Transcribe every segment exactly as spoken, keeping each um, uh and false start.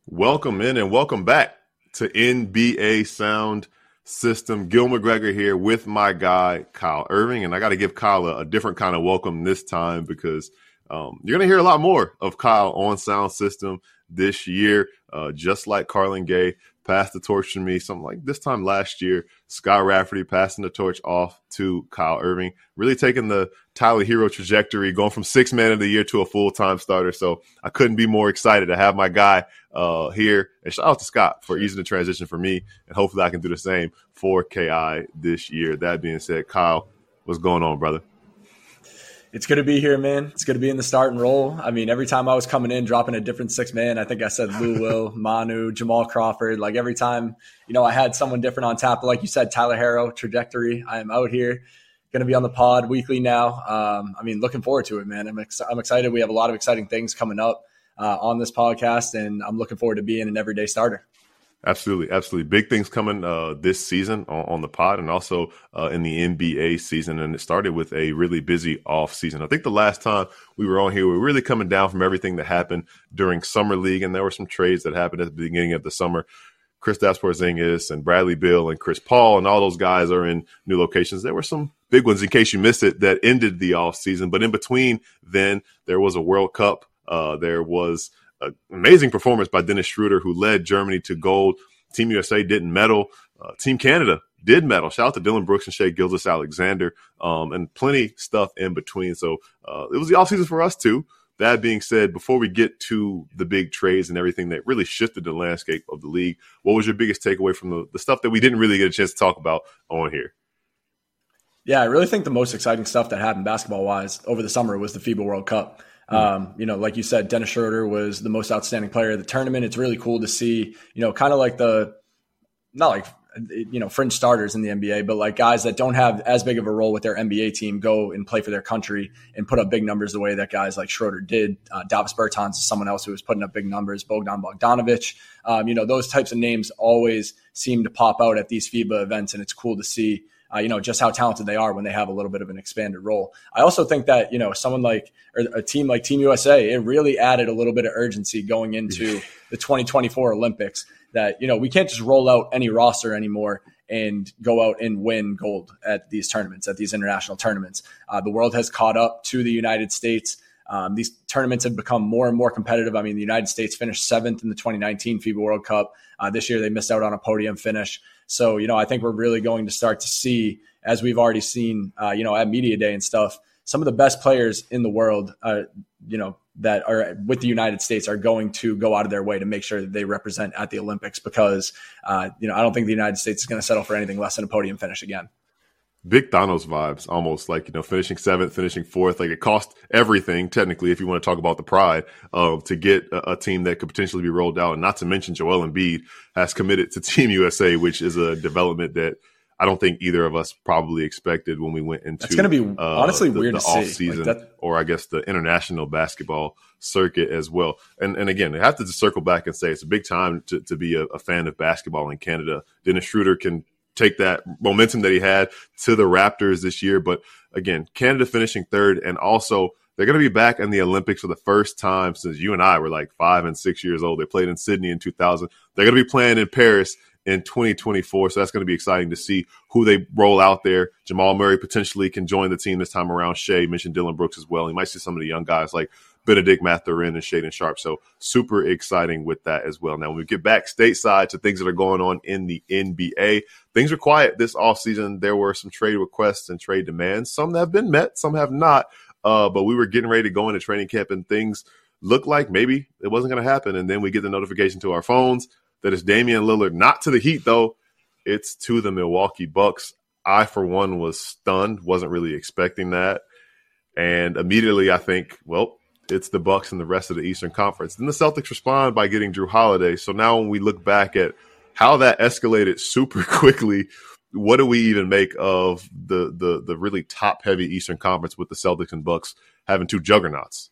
Welcome in and welcome back to N B A Sound System. Gil McGregor here with my guy, Kyle Irving. And I got to give Kyle a, a different kind of welcome this time because um, you're going to hear a lot more of Kyle on Sound System this year. Uh, just like Carlin Gay passed the torch to me, something like this time last year, Scott Rafferty passing the torch off to Kyle Irving, really taking the Tyler Hero trajectory, going from six man of the year to a full-time starter. So I couldn't be more excited to have my guy uh, here. And shout out to Scott for easing the transition for me. And hopefully I can do the same for K I this year. That being said, Kyle, what's going on, brother? It's good to be here, man. It's good to be in the starting role. I mean, every time I was coming in, dropping a different six man, I think I said Lou Will, Manu, Jamal Crawford. Like every time, you know, I had someone different on tap. But like you said, Tyler Hero trajectory. I am out here, going to be on the pod weekly now. Um, I mean, looking forward to it, man. I'm ex- I'm excited. We have a lot of exciting things coming up uh, on this podcast, and I'm looking forward to being an everyday starter. Absolutely. Absolutely. Big things coming uh, this season on, on the pod and also uh, in the N B A season. And it started with a really busy off season. I think the last time we were on here, we were really coming down from everything that happened during summer league. And there were some trades that happened at the beginning of the summer. Kristaps Porzingis and Bradley Beal and Chris Paul and all those guys are in new locations. There were some big ones, in case you missed it, that ended the off season. But in between then, there was a World Cup. Uh, there was an amazing performance by Dennis Schroeder, who led Germany to gold. Team U S A didn't medal. Uh, Team Canada did medal. Shout out to Dylan Brooks and Shai Gilgeous-Alexander, um, and plenty stuff in between. So uh, it was the offseason for us too. That being said, before we get to the big trades and everything that really shifted the landscape of the league, what was your biggest takeaway from the, the stuff that we didn't really get a chance to talk about on here? Yeah, I really think the most exciting stuff that happened basketball-wise over the summer was the FIBA World Cup. Um, you know, like you said, Dennis Schroeder was the most outstanding player of the tournament. It's really cool to see, you know, kind of like the, not like, you know, fringe starters in the N B A, but like guys that don't have as big of a role with their N B A team go and play for their country and put up big numbers the way that guys like Schroeder did. Uh, Davis Bertans is someone else who was putting up big numbers, Bogdan Bogdanovic. Um, you know, those types of names always seem to pop out at these FIBA events, and it's cool to see. Uh, you know, just how talented they are when they have a little bit of an expanded role. I also think that, you know, someone like, or a team like Team U S A, it really added a little bit of urgency going into the twenty twenty-four Olympics that, you know, we can't just roll out any roster anymore and go out and win gold at these tournaments, at these international tournaments. Uh, the world has caught up to the United States. Um, these tournaments have become more and more competitive. I mean, the United States finished seventh in the twenty nineteen FIBA World Cup. Uh, this year, they missed out on a podium finish. So, you know, I think we're really going to start to see, as we've already seen, uh, you know, at Media Day and stuff, some of the best players in the world, uh, you know, that are with the United States are going to go out of their way to make sure that they represent at the Olympics because, uh, you know, I don't think the United States is going to settle for anything less than a podium finish again. Big Thanos vibes, almost like, you know, finishing seventh, finishing fourth. Like it cost everything, technically, if you want to talk about the pride of to get a, a team that could potentially be rolled out. And not to mention Joel Embiid has committed to Team U S A, which is a development that I don't think either of us probably expected when we went into it's going to be uh, honestly the, weird the to off see. season, like that- or I guess the international basketball circuit as well. And and again, I have to just circle back and say it's a big time to, to be a, a fan of basketball in Canada. Dennis Schroeder can take that momentum that he had to the Raptors this year. But again, Canada finishing third, and also they're going to be back in the Olympics for the first time since you and I were like five and six years old. They played in Sydney in two thousand. They're going to be playing in Paris in twenty twenty-four. So that's going to be exciting to see who they roll out there. Jamal Murray potentially can join the team this time around. Shai mentioned Dylan Brooks as well. You might see some of the young guys like Benedict Mathurin and Shaedon Sharpe. So super exciting with that as well. Now, when we get back stateside to things that are going on in the N B A, things are quiet this offseason. There were some trade requests and trade demands. Some have been met, some have not. Uh, but we were getting ready to go into training camp and things looked like maybe it wasn't going to happen. And then we get the notification to our phones that it's Damian Lillard, not to the Heat, though. It's to the Milwaukee Bucks. I, for one, was stunned, wasn't really expecting that. And immediately I think, well, it's the Bucks and the rest of the Eastern Conference. Then the Celtics respond by getting Drew Holiday. So now when we look back at how that escalated super quickly, what do we even make of the the the really top-heavy Eastern Conference with the Celtics and Bucks having two juggernauts?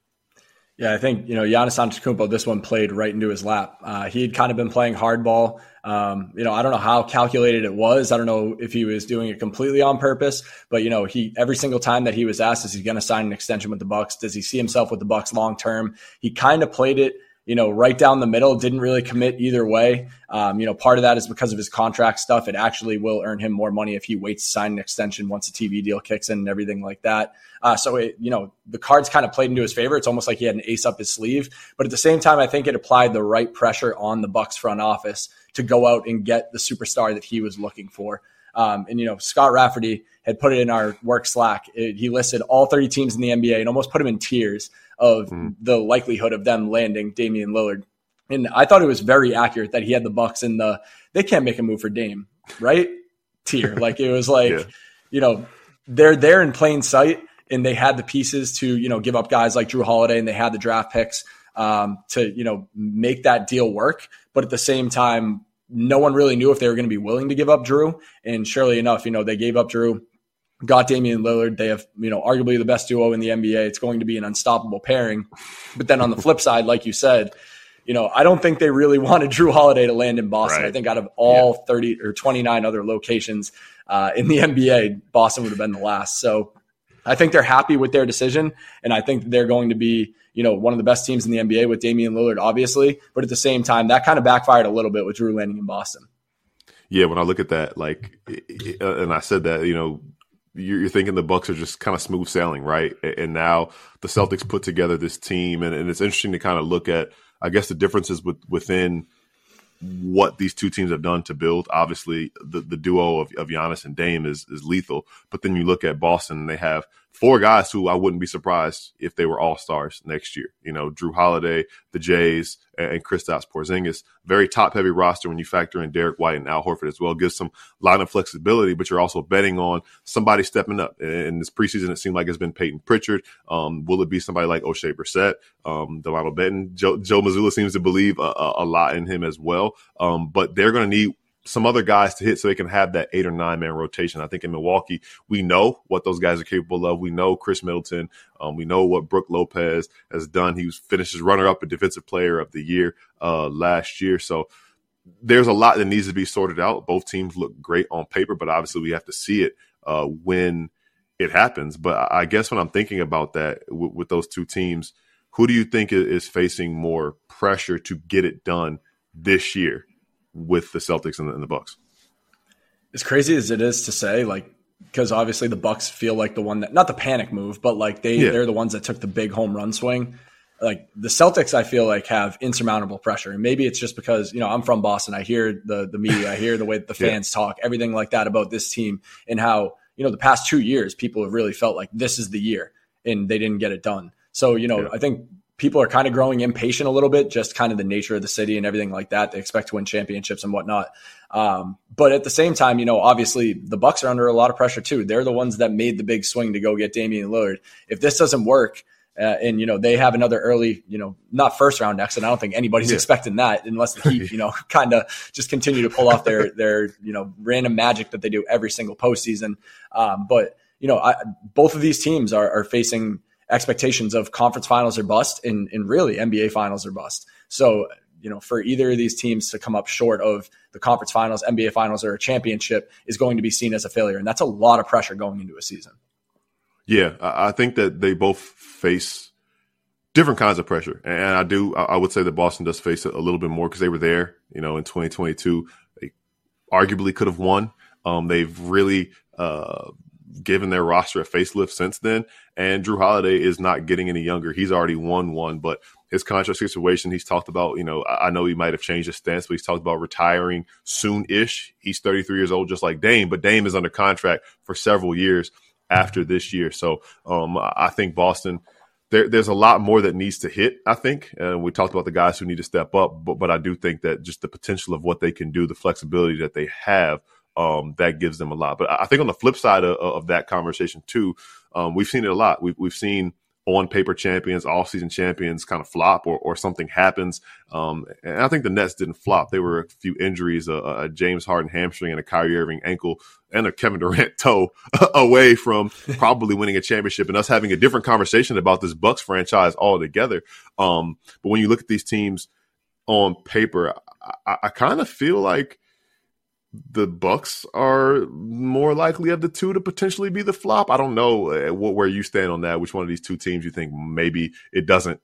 Yeah, I think, you know, Giannis Antetokounmpo, this one played right into his lap. Uh, he had kind of been playing hardball. Um, you know, I don't know how calculated it was. I don't know if he was doing it completely on purpose, but, you know, he every single time that he was asked, is he going to sign an extension with the Bucks? Does he see himself with the Bucks long term? He kind of played it, you know, right down the middle, didn't really commit either way. Um, you know, part of that is because of his contract stuff. It actually will earn him more money if he waits to sign an extension once the T V deal kicks in and everything like that. Uh, so, it, you know, the cards kind of played into his favor. It's almost like he had an ace up his sleeve. But at the same time, I think it applied the right pressure on the Bucks front office to go out and get the superstar that he was looking for. Um, and, you know, Scott Rafferty had put it in our work Slack. It, he listed all thirty teams in the N B A and almost put him in tears of mm. the likelihood of them landing Damian Lillard. And I thought it was very accurate that he had the Bucks in the, they can't make a move for Dame, right? Tier. Like it was like, yeah. you know, they're there in plain sight and they had the pieces to, you know, give up guys like Drew Holiday and they had the draft picks um, to, you know, make that deal work. But at the same time, no one really knew if they were going to be willing to give up Drew. And surely enough, you know, they gave up Drew, got Damian Lillard. They have, you know, arguably the best duo in the N B A. It's going to be an unstoppable pairing. But then on the flip side, like you said, you know, I don't think they really wanted Drew Holiday to land in Boston. Right. I think out of all yeah. thirty or twenty-nine other locations uh, in the N B A, Boston would have been the last. So I think they're happy with their decision. And I think they're going to be, you know, one of the best teams in the N B A with Damian Lillard, obviously. But at the same time, that kind of backfired a little bit with Drew landing in Boston. Yeah, when I look at that, like, and I said that, you know, you're thinking the Bucks are just kind of smooth sailing, right? And now the Celtics put together this team, and, and it's interesting to kind of look at, I guess, the differences with, within what these two teams have done to build. Obviously, the, the duo of, of Giannis and Dame is, is lethal. But then you look at Boston, and they have four guys who I wouldn't be surprised if they were all-stars next year. You know, Drew Holiday, the Jays, and, and Kristaps Porzingis. Very top-heavy roster when you factor in Derek White and Al Horford as well. Gives some line of flexibility, but you're also betting on somebody stepping up. In this preseason, it seemed like it's been Peyton Pritchard. Um, will it be somebody like O'Shea Brissett, um, Delano Benton? Joe, Joe Mazzulla seems to believe a, a, a lot in him as well. Um, but they're going to need some other guys to hit so they can have that eight or nine man rotation. I think in Milwaukee, we know what those guys are capable of. We know Chris Middleton. Um, we know what Brook Lopez has done. He was finished as runner up and defensive player of the year uh, last year. So there's a lot that needs to be sorted out. Both teams look great on paper, but obviously we have to see it uh, when it happens. But I guess when I'm thinking about that w- with those two teams, who do you think is facing more pressure to get it done this year with the Celtics and the, and the Bucks? As crazy as it is to say, like, because obviously the Bucks feel like the one that, not the panic move, but like they, yeah. they're the ones that took the big home run swing. Like the Celtics, I feel like have insurmountable pressure. And maybe it's just because, you know, I'm from Boston. I hear the, the media, I hear the way that the fans yeah. talk, everything like that about this team and how, you know, the past two years, people have really felt like this is the year and they didn't get it done. So, you know, yeah. I think people are kind of growing impatient a little bit, just kind of the nature of the city and everything like that. They expect to win championships and whatnot. Um, but at the same time, you know, obviously the Bucks are under a lot of pressure too. They're the ones that made the big swing to go get Damian Lillard. If this doesn't work, uh, and, you know, they have another early, you know, not first round exit. I don't think anybody's yeah. expecting that unless the Heat, you know, kind of just continue to pull off their, their, you know, random magic that they do every single postseason. Um, but, you know, I, both of these teams are, are facing expectations of conference finals or bust and, and really N B A finals or bust. So, you know, for either of these teams to come up short of the conference finals, N B A finals, or a championship is going to be seen as a failure. And that's a lot of pressure going into a season. Yeah, I think that they both face different kinds of pressure. And I do, I would say that Boston does face it a little bit more because they were there, you know, in twenty twenty-two. They arguably could have won. Um, they've really uh, given their roster a facelift since then. And Drew Holiday is not getting any younger. He's already won one, but his contract situation, he's talked about, you know, I know he might have changed his stance, but he's talked about retiring soon-ish. He's thirty-three years old, just like Dame, but Dame is under contract for several years after this year. So um, I think Boston, there, there's a lot more that needs to hit, I think. And we talked about the guys who need to step up, but, but I do think that just the potential of what they can do, the flexibility that they have, um, that gives them a lot. But I think on the flip side of, of that conversation too, um, we've seen it a lot. We've, we've seen on paper champions, off-season champions kind of flop or, or something happens. Um, and I think the Nets didn't flop. There were a few injuries, a, a James Harden hamstring and a Kyrie Irving ankle and a Kevin Durant toe away from probably winning a championship and us having a different conversation about this Bucks franchise altogether. Um, but when you look at these teams on paper, I, I kind of feel like the Bucks are more likely of the two to potentially be the flop. I don't know uh, where you stand on that. Which one of these two teams you think maybe it doesn't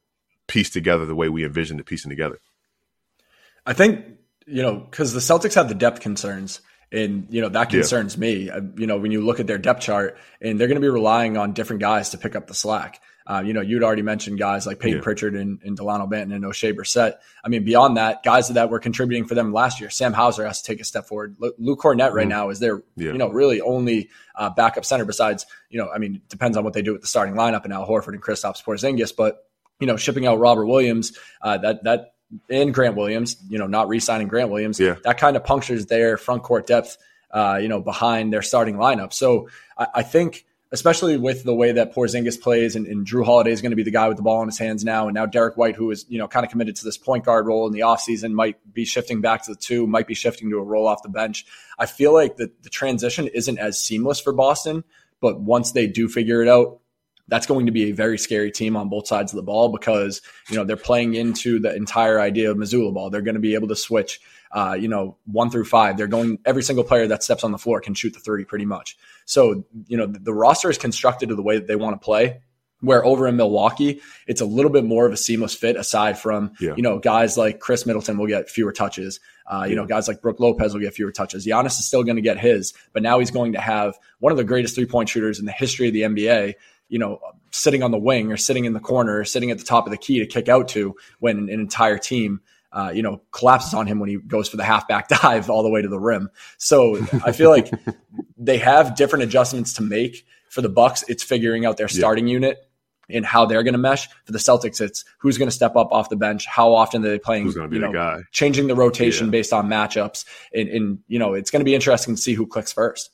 pieced together the way we envisioned it piecing together. I think, you know, because the Celtics have the depth concerns, and, you know, that concerns yeah. me. Uh, you know, when you look at their depth chart, and they're going to be relying on different guys to pick up the slack. Uh, you know, you'd already mentioned guys like Peyton yeah. Pritchard and, and Delano Banton and O'Shea Brissett. I mean, beyond that, guys that were contributing for them last year, Sam Hauser has to take a step forward. L- Luke Cornett right mm. now is their, yeah. you know, really only uh, backup center besides, you know, I mean, it depends on what they do with the starting lineup and Al Horford and Kristaps Porzingis, but, you know, shipping out Robert Williams, uh, that, that, and Grant Williams, you know, not re-signing Grant Williams, yeah. that kind of punctures their front court depth, uh, you know, behind their starting lineup. So I, I think, especially with the way that Porzingis plays, and, and Drew Holiday is going to be the guy with the ball in his hands now. And now Derek White, who is, you know, kind of committed to this point guard role in the offseason, might be shifting back to the two, might be shifting to a role off the bench. I feel like the, the transition isn't as seamless for Boston, but once they do figure it out, that's going to be a very scary team on both sides of the ball, because, you know, they're playing into the entire idea of Mazzulla ball. They're going to be able to switch, uh, you know, one through five. They're going, every single player that steps on the floor can shoot the three pretty much. So, you know, the, the roster is constructed to the way that they want to play, where over in Milwaukee, it's a little bit more of a seamless fit, aside from, yeah. you know, guys like Chris Middleton will get fewer touches. Uh, you yeah. know, guys like Brook Lopez will get fewer touches. Giannis is still going to get his, but now he's going to have one of the greatest three-point shooters in the history of the N B A, you know, sitting on the wing or sitting in the corner or sitting at the top of the key to kick out to, when an entire team, uh, you know, collapses on him when he goes for the halfback dive all the way to the rim. So I feel like they have different adjustments to make. For the Bucks, it's figuring out their starting yeah. unit and how they're going to mesh. For the Celtics, it's who's going to step up off the bench, how often are they playing, who's going to be you the know, guy, changing the rotation yeah. based on matchups. And, and, you know, it's going to be interesting to see who clicks first.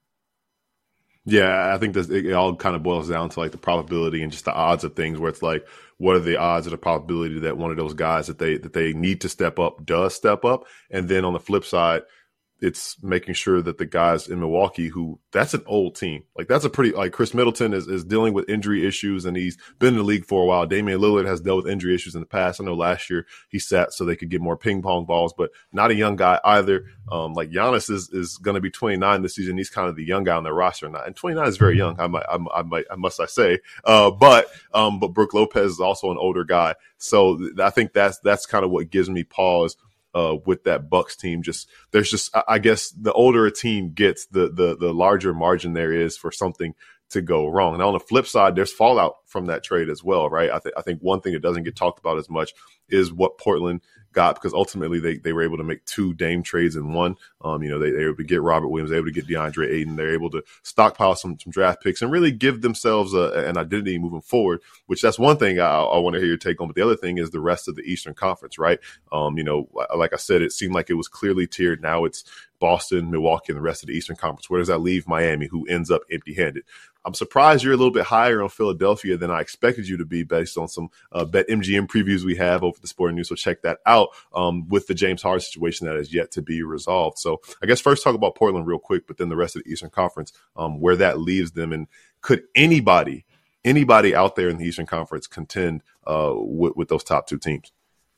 Yeah, I think that it all kind of boils down to like the probability and just the odds of things, where it's like, what are the odds of the probability that one of those guys that they that they need to step up does step up? And then on the flip side, it's making sure that the guys in Milwaukee, who that's an old team, like that's a pretty, like Chris Middleton is, is dealing with injury issues, and he's been in the league for a while. Damian Lillard has dealt with injury issues in the past. I know last year he sat so they could get more ping pong balls, but not a young guy either. Um, like Giannis is, is going to be twenty-nine this season. He's kind of the young guy on their roster. Now, and twenty-nine is very young. I might, I, I might, I must I say, uh, but, um, but Brook Lopez is also an older guy. So th- I think that's, that's kind of what gives me pause. Uh, with that Bucks team, just there's just I guess the older a team gets, the the the larger margin there is for something to go wrong. Now on the flip side, there's fallout from that trade as well, right? I think I think one thing that doesn't get talked about as much is what Portland got, because ultimately they, they were able to make two Dame trades in one. Um, you know, they, they were able to get Robert Williams, they were able to get DeAndre Ayton, they're able to stockpile some, some draft picks and really give themselves a, an identity moving forward, which that's one thing I, I want to hear your take on. But the other thing is the rest of the Eastern Conference, right? Um, you know, like I said, it seemed like it was clearly tiered. Now it's Boston, Milwaukee, and the rest of the Eastern Conference. Where does that leave Miami, who ends up empty-handed? I'm surprised you're a little bit higher on Philadelphia than I expected you to be, based on some uh, BetMGM previews we have over the Sporting News. So check that out, um, with the James Harden situation that is yet to be resolved. So I guess first talk about Portland real quick, but then the rest of the Eastern Conference, um, where that leaves them. And could anybody, anybody out there in the Eastern Conference contend uh, with, with those top two teams?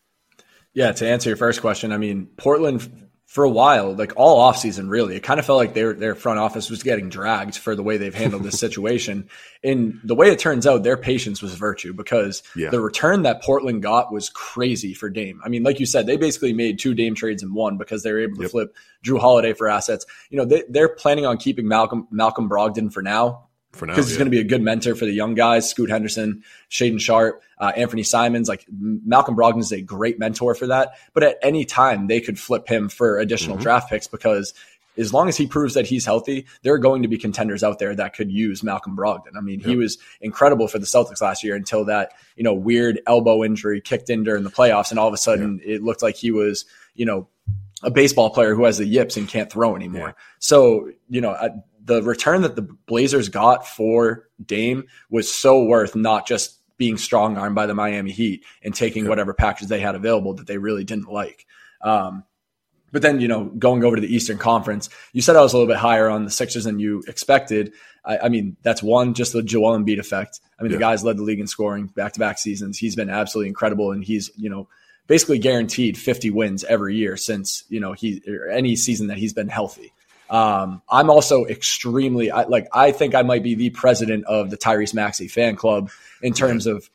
Yeah, to answer your first question, I mean, Portland – for a while, like all offseason, really, it kind of felt like their their front office was getting dragged for the way they've handled this situation. And the way it turns out, their patience was virtue, because yeah. the return that Portland got was crazy for Dame. I mean, like you said, they basically made two Dame trades in one, because they were able to yep. flip Drew Holiday for assets. You know, they, they're planning on keeping Malcolm Malcolm Brogdon for now. For now, because he's yeah. going to be a good mentor for the young guys, Scoot Henderson, Shaedon Sharpe, uh, Anthony Simons. Like Malcolm Brogdon is a great mentor for that. But at any time, they could flip him for additional mm-hmm. draft picks, because as long as he proves that he's healthy, there are going to be contenders out there that could use Malcolm Brogdon. I mean, yep. he was incredible for the Celtics last year until that, you know, weird elbow injury kicked in during the playoffs, and all of a sudden yeah. it looked like he was, you know, a baseball player who has the yips and can't throw anymore. Yeah. So, you know, I, the return that the Blazers got for Dame was so worth not just being strong armed by the Miami Heat and taking yep. whatever package they had available that they really didn't like. Um, but then, you know, going over to the Eastern Conference, you said I was a little bit higher on the Sixers than you expected. I, I mean, that's one, just the Joel Embiid effect. I mean, yeah. the guy's led the league in scoring back-to-back seasons. He's been absolutely incredible, and he's, you know, basically guaranteed fifty wins every year since, you know, he or any season that he's been healthy. Um, I'm also extremely I, like I think I might be the president of the Tyrese Maxey fan club in terms of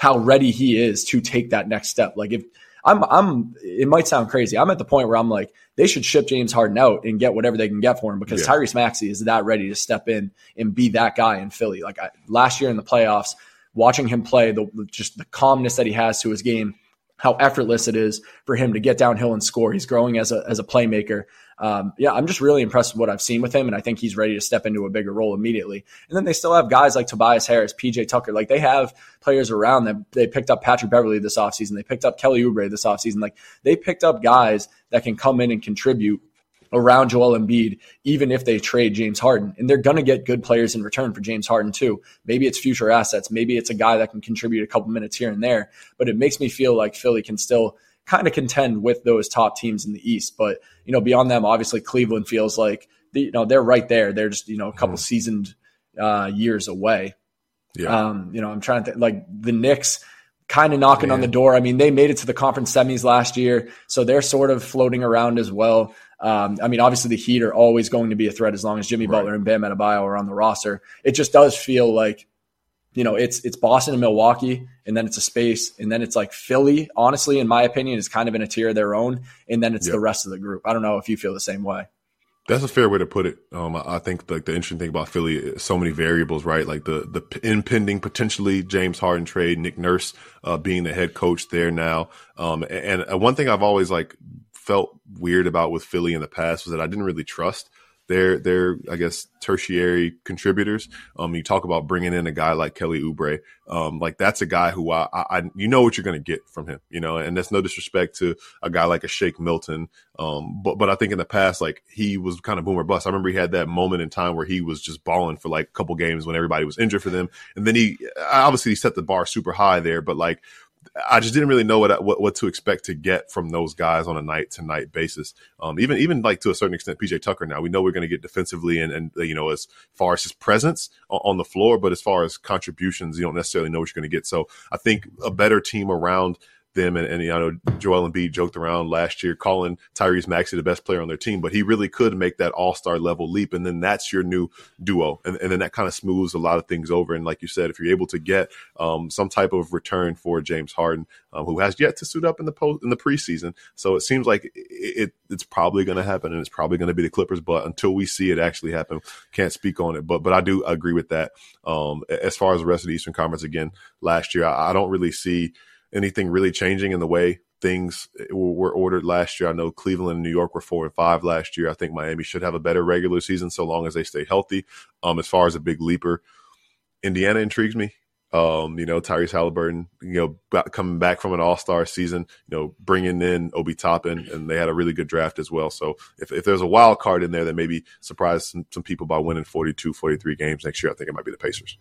how ready he is to take that next step. Like if I'm, I'm, it might sound crazy. I'm at the point where I'm like, they should ship James Harden out and get whatever they can get for him because yeah. Tyrese Maxey is that ready to step in and be that guy in Philly. Like I, last year in the playoffs, watching him play, the just the calmness that he has to his game, how effortless it is for him to get downhill and score. He's growing as a as a playmaker. Um, yeah, I'm just really impressed with what I've seen with him, and I think he's ready to step into a bigger role immediately. And then they still have guys like Tobias Harris, P J Tucker. Like they have players around them. They picked up Patrick Beverley this offseason. They picked up Kelly Oubre this offseason. Like they picked up guys that can come in and contribute around Joel Embiid, even if they trade James Harden. And they're going to get good players in return for James Harden too. Maybe it's future assets. Maybe it's a guy that can contribute a couple minutes here and there. But it makes me feel like Philly can still kind of contend with those top teams in the East. But, you know, beyond them, obviously Cleveland feels like, the, you know, they're right there. They're just, you know, a couple mm. seasoned uh, years away. Yeah. Um, you know, I'm trying to think, like the Knicks kind of knocking Man. on the door. I mean, they made it to the conference semis last year, so they're sort of floating around as well. Um, I mean, obviously the Heat are always going to be a threat as long as Jimmy right. Butler and Bam Adebayo are on the roster. It just does feel like, you know, it's it's Boston and Milwaukee, and then it's a space, and then it's like Philly, honestly, in my opinion, is kind of in a tier of their own, and then it's yep. the rest of the group. I don't know if you feel the same way. That's a fair way to put it. Um, I think like the interesting thing about Philly is so many variables, right? Like the the impending potentially James Harden trade, Nick Nurse uh, being the head coach there now. Um, and, and one thing I've always like felt weird about with Philly in the past was that I didn't really trust their their I guess tertiary contributors. Um, you talk about bringing in a guy like Kelly Oubre. Um, like that's a guy who I, I you know what you're going to get from him, you know, and that's no disrespect to a guy like a Shake Milton. Um, but but I think in the past, like he was kind of boom or bust. I remember he had that moment in time where he was just balling for like a couple games when everybody was injured for them, and then he obviously he set the bar super high there, but like. I just didn't really know what, what what to expect to get from those guys on a night to night basis. Um, even even like to a certain extent, P J Tucker. Now we know we're going to get defensively and and you know as far as his presence on, on the floor, but as far as contributions, you don't necessarily know what you're going to get. So I think a better team around them and, and you know Joel Embiid joked around last year calling Tyrese Maxey the best player on their team, but he really could make that all-star level leap, and then that's your new duo, and, and then that kind of smooths a lot of things over. And like you said, if you're able to get um, some type of return for James Harden, um, who has yet to suit up in the post in the preseason, so it seems like it, it it's probably going to happen, and it's probably going to be the Clippers. But until we see it actually happen, can't speak on it. But but I do agree with that. Um, as far as the rest of the Eastern Conference, again, last year I, I don't really see anything really changing in the way things were ordered last year. I know Cleveland and New York were four and five last year. I think Miami should have a better regular season so long as they stay healthy. Um, as far as a big leaper, Indiana intrigues me. Um, you know, Tyrese Halliburton, you know, coming back from an all-star season, you know, bringing in Obi Toppin, and they had a really good draft as well. So if, if there's a wild card in there that maybe surprise some, some people by winning forty-two, forty-three games next year, I think it might be the Pacers.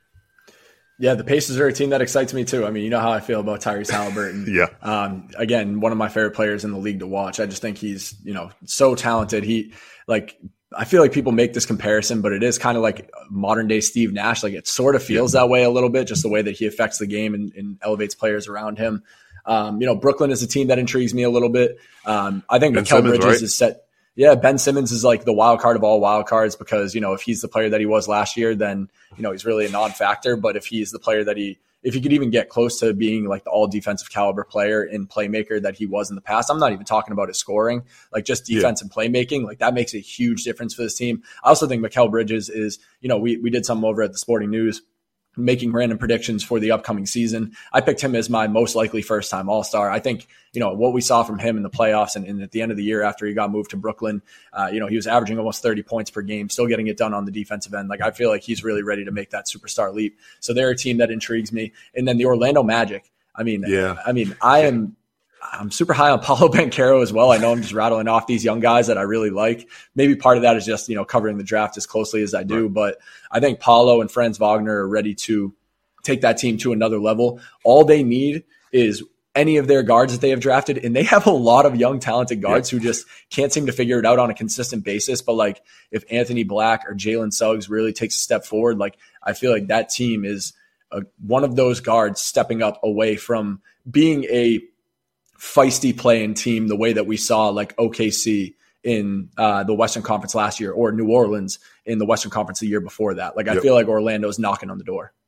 Yeah, the Pacers are a team that excites me too. I mean, you know how I feel about Tyrese Halliburton. yeah. Um, again, one of my favorite players in the league to watch. I just think he's, you know, so talented. He like, I feel like people make this comparison, but it is kind of like modern day Steve Nash. Like it sort of feels yeah. that way a little bit, just the way that he affects the game and, and elevates players around him. Um, you know, Brooklyn is a team that intrigues me a little bit. Um, I think Mikal Bridges right? is set. Yeah, Ben Simmons is like the wild card of all wild cards because, you know, if he's the player that he was last year, then, you know, he's really a non-factor. But if he's the player that he, if he could even get close to being like the all defensive caliber player and playmaker that he was in the past, I'm not even talking about his scoring, like just defense yeah. and playmaking, like that makes a huge difference for this team. I also think Mikal Bridges is, you know, we, we did something over at the Sporting News making random predictions for the upcoming season. I picked him as my most likely first time All-Star. I think, you know, what we saw from him in the playoffs and, and at the end of the year after he got moved to Brooklyn, uh, you know, he was averaging almost thirty points per game, still getting it done on the defensive end. Like, I feel like he's really ready to make that superstar leap. So they're a team that intrigues me. And then the Orlando Magic. I mean, yeah. I mean, I am, I'm super high on Paolo Banchero as well. I know I'm just rattling off these young guys that I really like. Maybe part of that is just, you know, covering the draft as closely as I do. Right. But I think Paolo and Franz Wagner are ready to take that team to another level. All they need is any of their guards that they have drafted. And they have a lot of young, talented guards yeah. who just can't seem to figure it out on a consistent basis. But like if Anthony Black or Jalen Suggs really takes a step forward, like I feel like that team is a, one of those guards stepping up away from being a feisty playing team the way that we saw like O K C in uh, the Western Conference last year or New Orleans in the Western Conference the year before that. Like I yep. feel like Orlando's knocking on the door.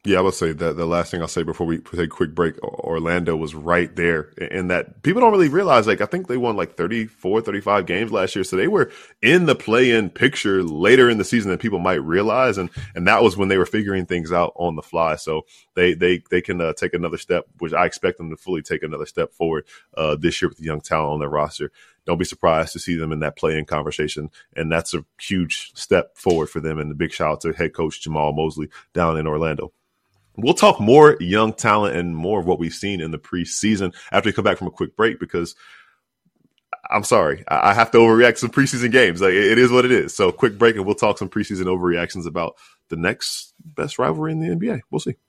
Yeah, I would say that the last thing I'll say before we take a quick break, Orlando was right there. And that people don't really realize, like, I think they won like thirty-four, thirty-five games last year. So they were in the play-in picture later in the season than people might realize. And, and that was when they were figuring things out on the fly. So they, they, they can uh, take another step, which I expect them to fully take another step forward uh, this year with the young talent on their roster. Don't be surprised to see them in that play-in conversation. And that's a huge step forward for them. And the big shout out to head coach Jamal Mosley down in Orlando. We'll talk more young talent and more of what we've seen in the preseason after we come back from a quick break, because I'm sorry, I have to overreact to some preseason games. Like, it is what it is. So quick break and we'll talk some preseason overreactions about the next best rivalry in the N B A. We'll see.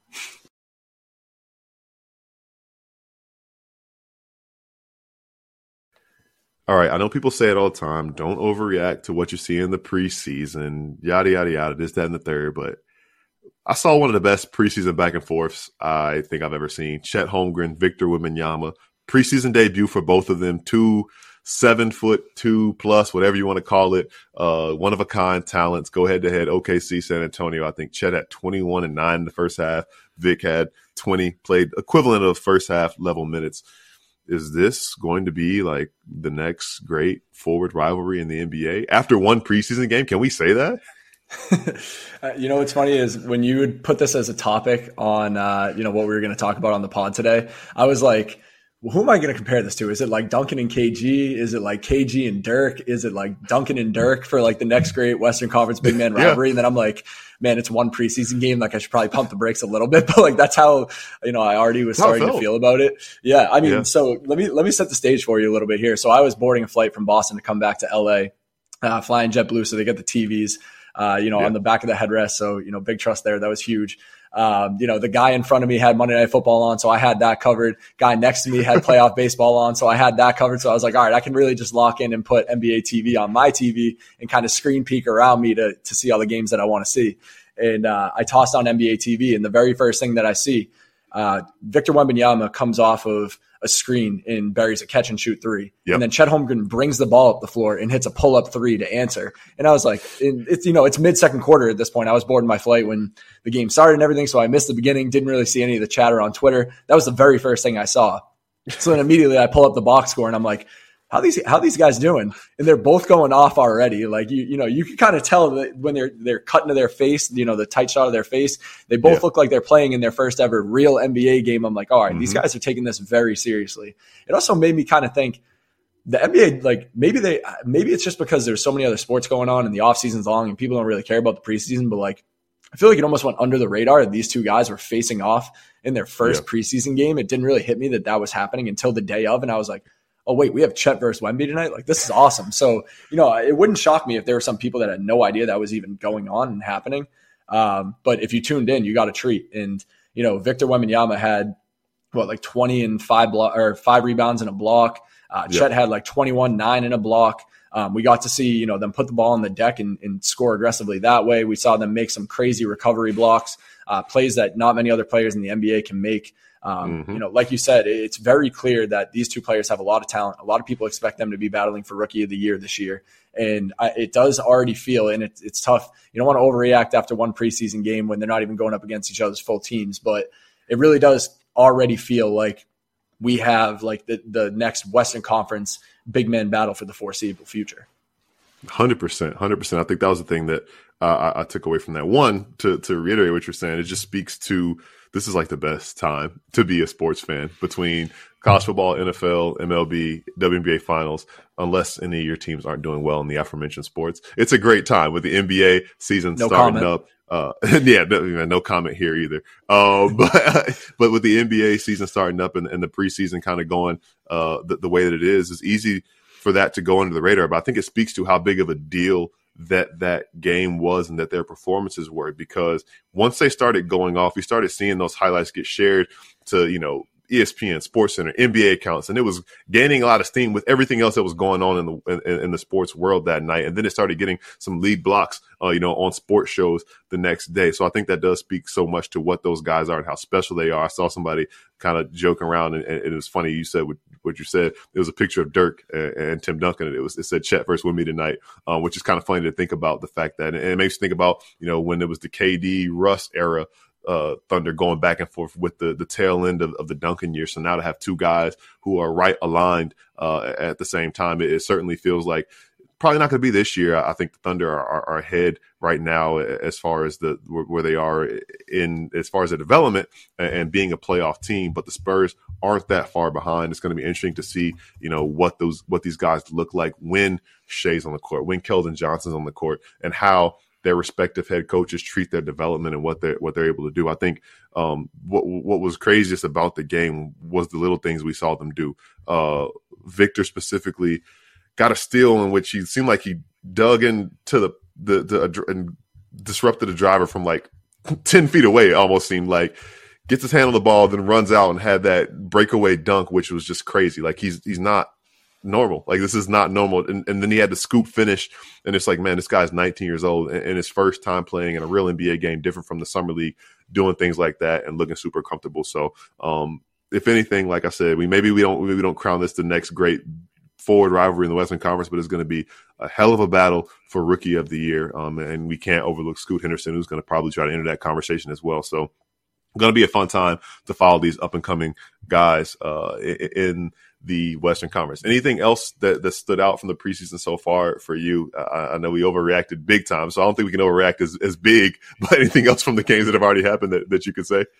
All right, I know people say it all the time. Don't overreact to what you see in the preseason, yada, yada, yada, this, that, and the third, but I saw one of the best preseason back and forths I think I've ever seen. Chet Holmgren, Victor Wembanyama, preseason debut for both of them. Two seven foot two plus, whatever you want to call it. Uh, one of a kind talents. Go head to head. O K C, San Antonio. I think Chet had twenty-one and nine in the first half. Vic had twenty, played equivalent of first half level minutes. Is this going to be like the next great forward rivalry in the N B A after one preseason game? Can we say that? You know, what's funny is when you would put this as a topic on, uh, you know, what we were going to talk about on the pod today, I was like, well, who am I going to compare this to? Is it like Duncan and K G? Is it like K G and Dirk? Is it like Duncan and Dirk for like the next great Western Conference big man rivalry? Yeah. And then I'm like, man, it's one preseason game. Like, I should probably pump the brakes a little bit, but like, that's how, you know, I already was starting to feel about it. Yeah. I mean, yeah. so let me, let me set the stage for you a little bit here. So I was boarding a flight from Boston to come back to L A, uh, flying JetBlue. So they get the T Vs. Uh, you know, yeah. on the back of the headrest. So, you know, big trust there. That was huge. Um, you know, the guy in front of me had Monday Night Football on, so I had that covered. Guy next to me had playoff baseball on, so I had that covered. So I was like, all right, I can really just lock in and put N B A T V on my T V and kind of screen peek around me to to see all the games that I want to see. And uh, I tossed on N B A T V, and the very first thing that I see, uh, Victor Wembanyama comes off of a screen and buries a catch and shoot three. Yep. And then Chet Holmgren brings the ball up the floor and hits a pull up three to answer. And I was like, it's, you know, it's mid second quarter at this point. I was boarding my flight when the game started and everything. So I missed the beginning, didn't really see any of the chatter on Twitter. That was the very first thing I saw. So then immediately I pull up the box score and I'm like, how these, how these guys doing? And they're both going off already. Like, you, you know, you can kind of tell that when they're, they're cutting to their face, you know, the tight shot of their face, they both yeah. look like they're playing in their first ever real N B A game. I'm like, all right, mm-hmm. these guys are taking this very seriously. It also made me kind of think the N B A, like maybe they, maybe it's just because there's so many other sports going on and the off season's long and people don't really care about the preseason, but like, I feel like it almost went under the radar that these two guys were facing off in their first yeah. preseason game. It didn't really hit me that that was happening until the day of. And I was like, oh, wait, we have Chet versus Wemby tonight? Like, this is awesome. So, you know, it wouldn't shock me if there were some people that had no idea that was even going on and happening. Um, but if you tuned in, you got a treat. And, you know, Victor Wembanyama had, what, like twenty and five block or five rebounds in a block. Uh, yep. Chet had like twenty-one, nine in a block. Um, we got to see, you know, them put the ball on the deck and, and score aggressively that way. We saw them make some crazy recovery blocks, uh, plays that not many other players in the N B A can make. Um, mm-hmm. You know, like you said, it's very clear that these two players have a lot of talent. A lot of people expect them to be battling for Rookie of the Year this year. And I, it does already feel, and it, it's tough. You don't want to overreact after one preseason game when they're not even going up against each other's full teams, but it really does already feel like we have like the, the next Western Conference big man battle for the foreseeable future. one hundred percent, one hundred percent. I think that was the thing that uh, I, I took away from that. One, to, to reiterate what you're saying, it just speaks to this is like the best time to be a sports fan between college football, N F L, M L B, W N B A finals, unless any of your teams aren't doing well in the aforementioned sports. It's a great time with the N B A season no starting comment. up. Uh, yeah, no, no comment here either. Um, but, but with the N B A season starting up and, and the preseason kind of going uh, the, the way that it is, it's easy for that to go under the radar. But I think it speaks to how big of a deal that that game was and that their performances were, because once they started going off, we started seeing those highlights get shared to, you know, E S P N, SportsCenter, N B A accounts, and it was gaining a lot of steam with everything else that was going on in the in, in the sports world that night. And then it started getting some lead blocks, uh, you know, on sports shows the next day. So I think that does speak so much to what those guys are and how special they are. I saw somebody kind of joking around, and, and it was funny. You said what, what you said. It was a picture of Dirk and, and Tim Duncan, and it was it said Chet versus Wemby tonight, um, which is kind of funny to think about the fact that, and it makes you think about, you know, when it was the K D Russ era. uh, Thunder going back and forth with the the tail end of, of the Duncan year. So now to have two guys who are right aligned uh, at the same time, it, it certainly feels like probably not going to be this year. I think the Thunder are, are, are ahead right now as far as the where they are in as far as the development and being a playoff team. But the Spurs aren't that far behind. It's going to be interesting to see, you know, what those what these guys look like when Shai's on the court, when Keldon Johnson's on the court, and how their respective head coaches treat their development and what they're what they're able to do. I think um, what what was craziest about the game was the little things we saw them do. Uh, Victor specifically got a steal in which he seemed like he dug into the the, the and disrupted a driver from like ten feet away. It almost seemed like gets his hand on the ball, then runs out and had that breakaway dunk, which was just crazy. Like he's he's not normal. Like this is not normal. And, and then he had the scoop finish, and it's like, man, this guy's nineteen years old and, and his first time playing in a real N B A game, different from the summer league, doing things like that and looking super comfortable. So, um, if anything, like I said, we maybe we don't maybe we don't crown this the next great forward rivalry in the Western Conference, but it's going to be a hell of a battle for Rookie of the Year. Um, and we can't overlook Scoot Henderson, who's going to probably try to enter that conversation as well. So going to be a fun time to follow these up and coming guys uh, in the Western Conference. Anything else that, that stood out from the preseason so far for you? I, I know we overreacted big time, so I don't think we can overreact as, as big, but anything else from the games that have already happened that, that you could say?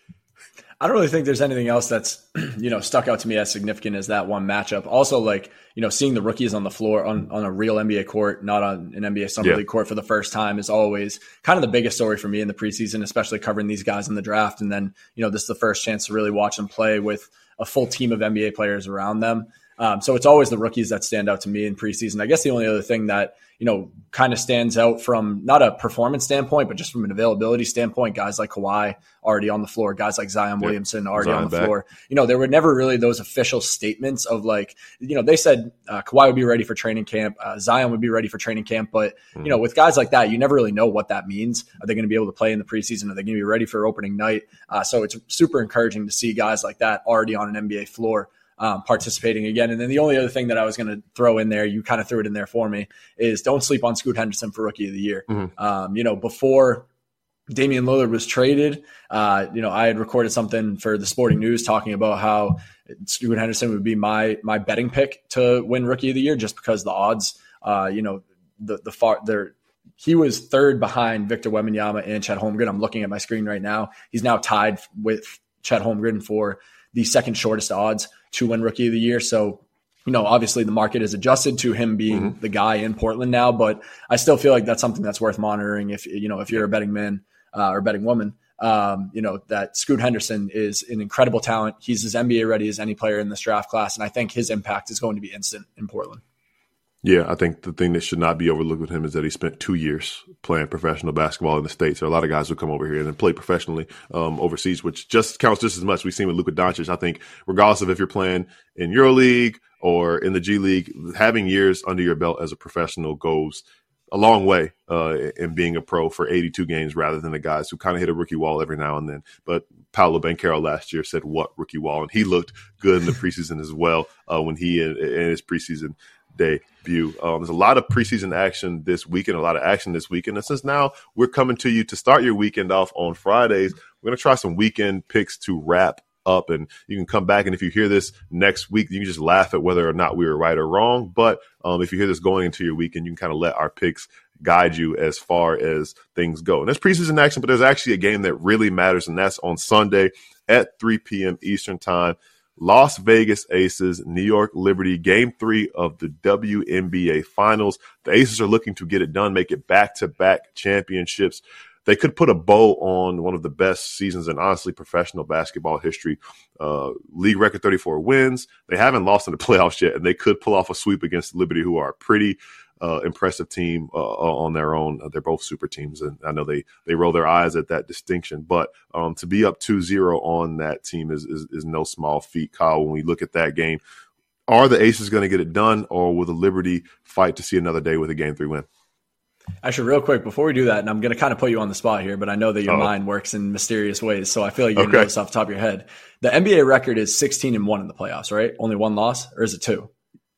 I don't really think there's anything else that's, you know, stuck out to me as significant as that one matchup. Also, like, you know, seeing the rookies on the floor on, on a real N B A court, not on an N B A Summer yeah. League court for the first time is always kind of the biggest story for me in the preseason, especially covering these guys in the draft. And then, you know, this is the first chance to really watch them play with a full team of N B A players around them. Um, so it's always the rookies that stand out to me in preseason. I guess the only other thing that, you know, kind of stands out from not a performance standpoint, but just from an availability standpoint, guys like Kawhi already on the floor, guys like Zion yep. Williamson already Zion on the back. floor. You know, there were never really those official statements of like, you know, they said uh, Kawhi would be ready for training camp, uh, Zion would be ready for training camp. But, mm. you know, with guys like that, you never really know what that means. Are they going to be able to play in the preseason? Are they going to be ready for opening night? Uh, so it's super encouraging to see guys like that already on an N B A floor. Um, participating again. And then the only other thing that I was going to throw in there, you kind of threw it in there for me, is don't sleep on Scoot Henderson for Rookie of the Year. Mm-hmm. Um, you know, before Damian Lillard was traded, uh, you know, I had recorded something for the Sporting News talking about how Scoot Henderson would be my my betting pick to win Rookie of the Year, just because the odds, uh, you know, the the far there. He was third behind Victor Wembanyama and Chet Holmgren. I'm looking at my screen right now. He's now tied with Chet Holmgren for the second shortest odds to win Rookie of the Year. So, you know, obviously the market is adjusted to him being mm-hmm. the guy in Portland now, but I still feel like that's something that's worth monitoring if, you know, if you're a betting man uh, or betting woman, um, you know, that Scoot Henderson is an incredible talent. He's as N B A ready as any player in this draft class. And I think his impact is going to be instant in Portland. Yeah, I think the thing that should not be overlooked with him is that he spent two years playing professional basketball in the States. There are a lot of guys who come over here and then play professionally um, overseas, which just counts just as much. We've seen with Luka Doncic. I think regardless of if you're playing in EuroLeague or in the G League, having years under your belt as a professional goes a long way uh, in being a pro for eighty-two games rather than the guys who kind of hit a rookie wall every now and then. But Paolo Banchero last year said, what rookie wall? And he looked good in the preseason as well uh, when he in, in his preseason debut. Um, there's a lot of preseason action this weekend, a lot of action this weekend. And since now we're coming to you to start your weekend off on Fridays, we're going to try some weekend picks to wrap up. And you can come back, and if you hear this next week, you can just laugh at whether or not we were right or wrong. But um, if you hear this going into your weekend, you can kind of let our picks guide you as far as things go. And there's preseason action, but there's actually a game that really matters, and that's on Sunday at three p.m. Eastern time. Las Vegas Aces, New York Liberty, game three of the W N B A Finals. The Aces are looking to get it done, make it back-to-back championships. They could put a bow on one of the best seasons in, honestly, professional basketball history. Uh, league record thirty-four wins. They haven't lost in the playoffs yet, and they could pull off a sweep against Liberty, who are a pretty uh, impressive team uh, on their own. Uh, they're both super teams, and I know they they roll their eyes at that distinction. But um, to be up two zero on that team is, is is no small feat, Kyle. When we look at that game, are the Aces going to get it done, or will the Liberty fight to see another day with a game three win? Actually, real quick, before we do that, and I'm going to kind of put you on the spot here, but I know that your Uh-oh. mind works in mysterious ways, so I feel like you okay. know this off the top of your head. The N B A record is sixteen and one in the playoffs, right? Only one loss, or is it two?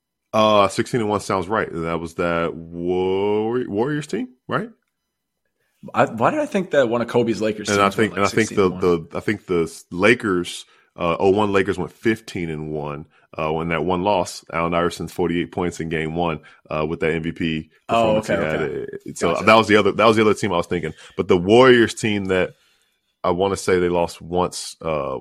Uh, sixteen and one sounds right. That was that Warriors team, right? I, why did I think that one of Kobe's Lakers teams And I think, like and I think the, the, I think the Lakers, uh, oh one Lakers went fifteen and one. Uh, when that one loss, Allen Iverson's forty-eight points in game one, uh, with that M V P performance oh, okay, he had. okay. So Gotcha. that was the other, that was the other team I was thinking. But the Warriors team that I want to say they lost once, uh,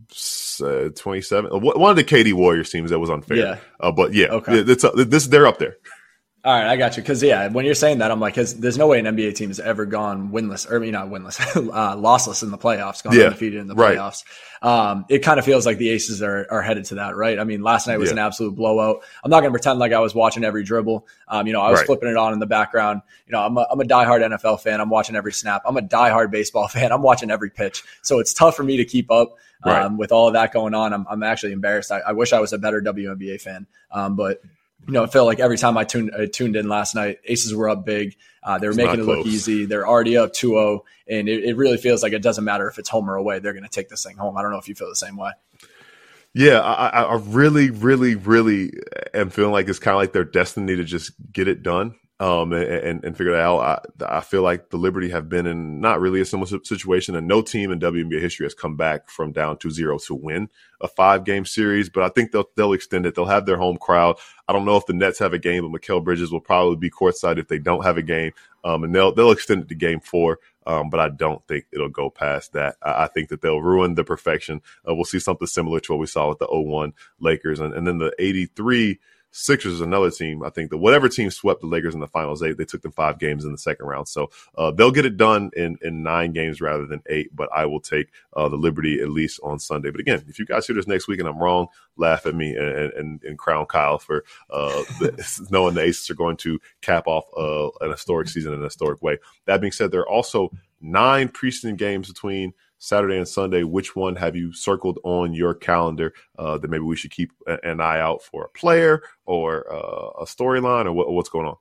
uh twenty-seven, one of the K D Warriors teams that was unfair. Yeah. Uh, but yeah, okay. it's, uh, this, they're up there. All right, I got you. Because yeah, when you're saying that, I'm like, there's no way an N B A team has ever gone winless, or I mean, not winless, uh, lossless in the playoffs, gone yeah, undefeated in the right. playoffs. Um, it kind of feels like the Aces are are headed to that, right? I mean, last night was yeah. an absolute blowout. I'm not going to pretend like I was watching every dribble. Um, you know, I was right. flipping it on in the background. You know, I'm a, I'm a diehard N F L fan. I'm watching every snap. I'm a diehard baseball fan. I'm watching every pitch. So it's tough for me to keep up um, right. with all of that going on. I'm I'm actually embarrassed. I, I wish I was a better W N B A fan, um, but. You know, it felt like every time I tuned I tuned in last night, Aces were up big. Uh, they were it's making it close. Look easy. They're already up two oh, and it, it really feels like it doesn't matter if it's home or away. They're going to take this thing home. I don't know if you feel the same way. Yeah, I, I really, really, really am feeling like it's kind of like their destiny to just get it done. Um, and, and figure that out. I, I feel like the Liberty have been in not really a similar situation, and no team in W N B A history has come back from down two zero to win a five game series. But I think they'll they'll extend it. They'll have their home crowd. I don't know if the Nets have a game, but Mikal Bridges will probably be courtside if they don't have a game. Um, and they'll they'll extend it to game four. Um, but I don't think it'll go past that. I, I think that they'll ruin the perfection. Uh, we'll see something similar to what we saw with the oh one Lakers, and, and then the eighty-three Sixers is another team. I think that whatever team swept the Lakers in the finals, they, they took them five games in the second round. So uh, they'll get it done in, in nine games rather than eight, but I will take uh, the Liberty at least on Sunday. But again, if you guys hear this next week and I'm wrong, laugh at me and, and, and crown Kyle for uh, the, knowing the Aces are going to cap off uh, an historic season in a historic way. That being said, there are also nine preseason games between Saturday and Sunday. Which one have you circled on your calendar uh, that maybe we should keep an eye out for a player or uh, a storyline, or what, what's going on?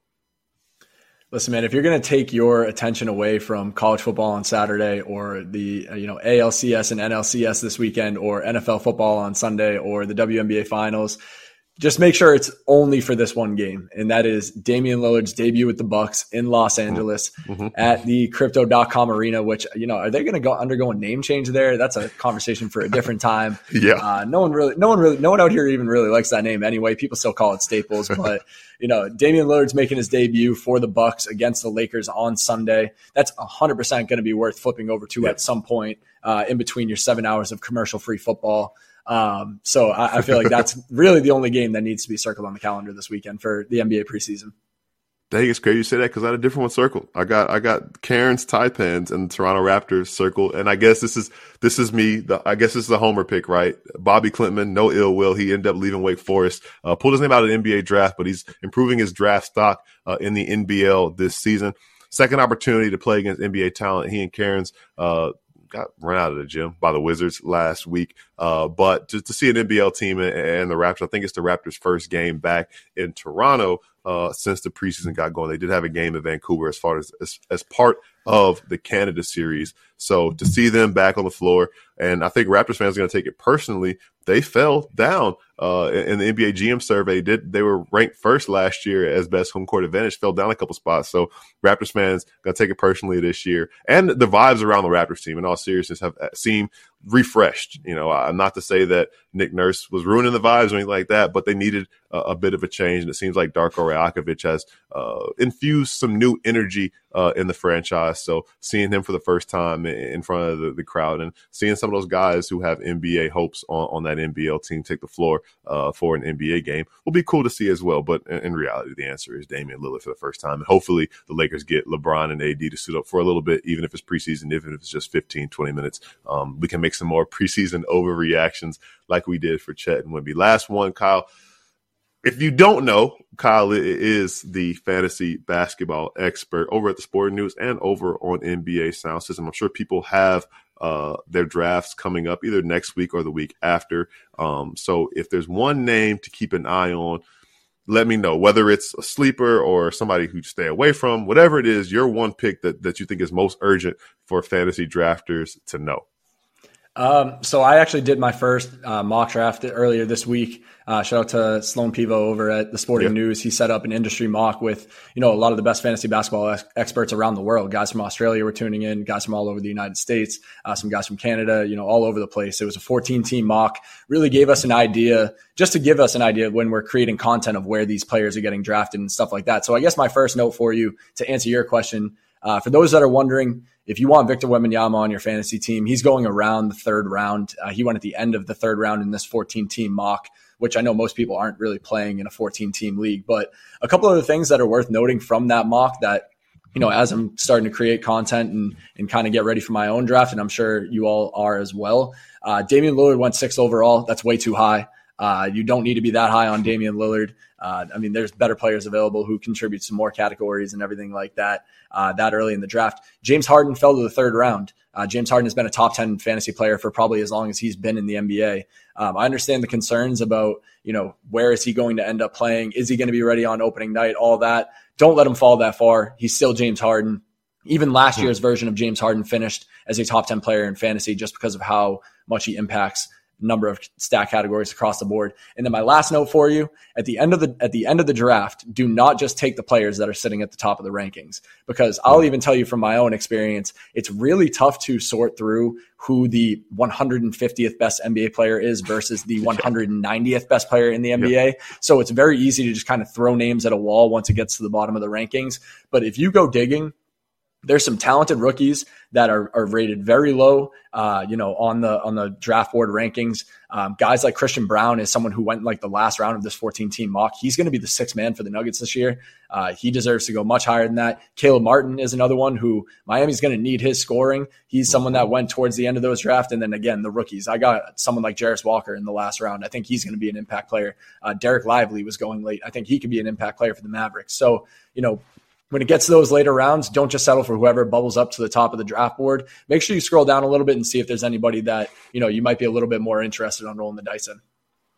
Listen, man, if you're going to take your attention away from college football on Saturday, or the, you know, A L C S and N L C S this weekend, or N F L football on Sunday, or the W N B A finals, just make sure it's only for this one game, and that is Damian Lillard's debut with the Bucks in Los Angeles mm-hmm. at the Crypto dot com arena, which, you know, are they going to go undergo a name change there? That's a conversation for a different time. yeah. Uh, no one really, no one really, no one out here even really likes that name anyway. People still call it Staples, but you know, Damian Lillard's making his debut for the Bucks against the Lakers on Sunday. That's one hundred percent going to be worth flipping over to yeah. at some point uh, in between your seven hours of commercial-free football. Um, so I, I feel like that's really the only game that needs to be circled on the calendar this weekend for the N B A preseason. Dang, it's crazy you say that because I had a different one circled. I got I got Karen's Taipans and the Toronto Raptors circled, and I guess this is this is me. The, I guess this is a homer pick, right? Bobby Klintman, no ill will. He ended up leaving Wake Forest, uh, pulled his name out of the N B A draft, but he's improving his draft stock uh, in the N B L this season. Second opportunity to play against N B A talent. He and Karen's uh, got run out of the gym by the Wizards last week. Uh, but to, to see an N B L team and, and the Raptors, I think it's the Raptors' first game back in Toronto uh, since the preseason got going. They did have a game in Vancouver as far as, as as part of the Canada series. So to see them back on the floor, and I think Raptors fans are going to take it personally. They fell down uh, in the N B A G M survey. Did they were ranked first last year as best home court advantage, fell down a couple spots. So Raptors fans going to take it personally this year. And the vibes around the Raptors team, in all seriousness, have seemed refreshed. You know, uh, not to say that Nick Nurse was ruining the vibes or anything like that, but they needed a, a bit of a change. And it seems like Darko Rajakovic has uh, infused some new energy uh, in the franchise. So seeing him for the first time in front of the, the crowd and seeing some of those guys who have N B A hopes on, on that N B L team take the floor uh, for an N B A game will be cool to see as well. But in, in reality, the answer is Damian Lillard for the first time. And hopefully the Lakers get LeBron and A D to suit up for a little bit, even if it's preseason, even if it's just fifteen, twenty minutes. Um, we can make some more preseason overreactions like we did for Chet and Wemby. Last one, Kyle. If you don't know, Kyle is the fantasy basketball expert over at the Sporting News and over on N B A Sound System. I'm sure people have uh, their drafts coming up either next week or the week after. Um, so if there's one name to keep an eye on, let me know, whether it's a sleeper or somebody who you stay away from, whatever it is, your one pick that, that you think is most urgent for fantasy drafters to know. Um, so I actually did my first uh, mock draft earlier this week. Uh, shout out to Sloan Pivo over at the Sporting yeah. News. He set up an industry mock with, you know, a lot of the best fantasy basketball ex- experts around the world. Guys from Australia were tuning in, guys from all over the United States, uh, some guys from Canada, you know, all over the place. It was a fourteen team mock, really gave us an idea, just to give us an idea when we're creating content of where these players are getting drafted and stuff like that. So I guess my first note for you to answer your question, uh, for those that are wondering, if you want Victor Wembanyama on your fantasy team, he's going around the third round. Uh, he went at the end of the third round in this fourteen team mock, which I know most people aren't really playing in a fourteen team league. But a couple of the things that are worth noting from that mock that, you know, as I'm starting to create content and, and kind of get ready for my own draft, and I'm sure you all are as well. Uh, Damian Lillard went sixth overall. That's way too high. Uh, you don't need to be that high on Damian Lillard. Uh, I mean, there's better players available who contribute some more categories and everything like that, uh, that early in the draft. James Harden fell to the third round. Uh, James Harden has been a top ten fantasy player for probably as long as he's been in the N B A. Um, I understand the concerns about, you know, where is he going to end up playing? Is he going to be ready on opening night? All that. Don't let him fall that far. He's still James Harden. Even last year's version of James Harden finished as a top ten player in fantasy just because of how much he impacts number of stat categories across the board. And then my last note for you, at the end of the at the end of the draft, do not just take the players that are sitting at the top of the rankings, because I'll even tell you from my own experience, it's really tough to sort through who the one hundred fiftieth best N B A player is versus the one hundred ninetieth best player in the N B A. Yep. So it's very easy to just kind of throw names at a wall once it gets to the bottom of the rankings. But if you go digging, there's some talented rookies that are, are rated very low, uh, you know, on the on the draft board rankings. Um, guys like Christian Brown is someone who went in like the last round of this fourteen team mock. He's going to be the sixth man for the Nuggets this year. Uh, he deserves to go much higher than that. Caleb Martin is another one who Miami's going to need his scoring. He's someone that went towards the end of those drafts. And then again, the rookies. I got someone like Jarris Walker in the last round. I think he's going to be an impact player. Uh, Derek Lively was going late. I think he could be an impact player for the Mavericks. So, you know, when it gets to those later rounds, don't just settle for whoever bubbles up to the top of the draft board. Make sure you scroll down a little bit and see if there's anybody that, you know, you might be a little bit more interested on rolling the dice in.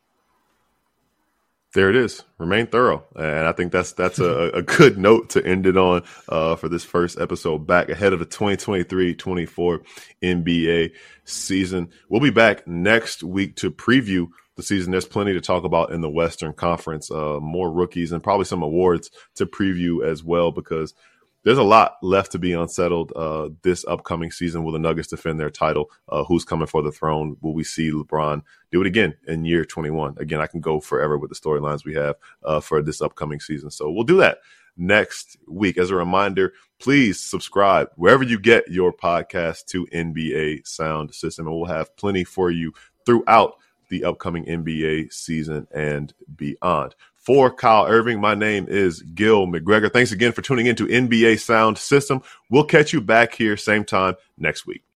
There it is. Remain thorough. And I think that's that's a, a good note to end it on uh, for this first episode back ahead of the twenty twenty-three twenty-four N B A season. We'll be back next week to preview the season. There's plenty to talk about in the Western Conference, uh, more rookies and probably some awards to preview as well, because there's a lot left to be unsettled uh, this upcoming season. Will the Nuggets defend their title? Uh, who's coming for the throne? Will we see LeBron do it again in year twenty-one? Again, I can go forever with the storylines we have uh, for this upcoming season. So we'll do that next week. As a reminder, please subscribe wherever you get your podcast to N B A Sound System, and we'll have plenty for you throughout the upcoming N B A season and beyond. For Kyle Irving, my name is Gil McGregor. Thanks again for tuning in to N B A Sound System. We'll catch you back here same time next week.